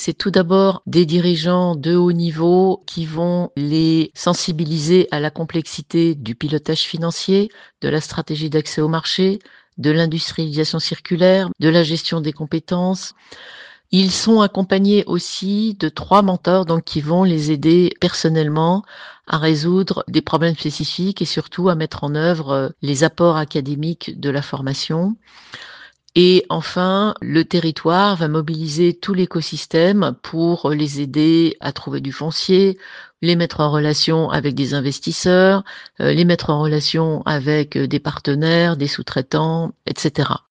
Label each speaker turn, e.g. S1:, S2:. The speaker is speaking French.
S1: C'est tout d'abord des dirigeants de haut niveau qui vont les sensibiliser à la complexité du pilotage financier, de la stratégie d'accès au marché, de l'industrialisation circulaire, de la gestion des compétences. Ils sont accompagnés aussi de 3 mentors, donc qui vont les aider personnellement à résoudre des problèmes spécifiques et surtout à mettre en œuvre, les apports académiques de la formation. Et enfin, le territoire va mobiliser tout l'écosystème pour les aider à trouver du foncier, les mettre en relation avec des investisseurs, les mettre en relation avec, des partenaires, des sous-traitants et cetera.